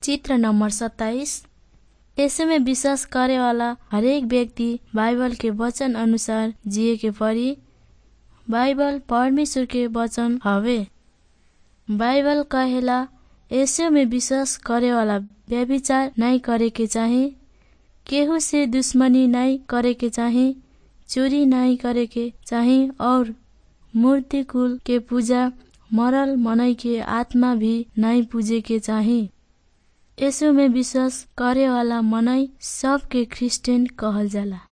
चित्र नंबर 27। ऐसे में विश्वास करे वाला हरेक व्यक्ति बाइबल के वचन अनुसार जिए के पड़ी। बाइबल परमेश्वर के वचन हवे। बाइबल कहेला ऐसे में विश्वास करे वाला व्यभिचार नहीं करे के चाही, केहू से दुश्मनी नहीं करे के चाही, चोरी नहीं करे के चाही और मूर्ति कुल के पूजा, मरल मनई के आत्मा भी नहीं पूजे के चाही। यीशु में विश्वास करे वाला मनई सबके क्रिस्चियन कहल जाला।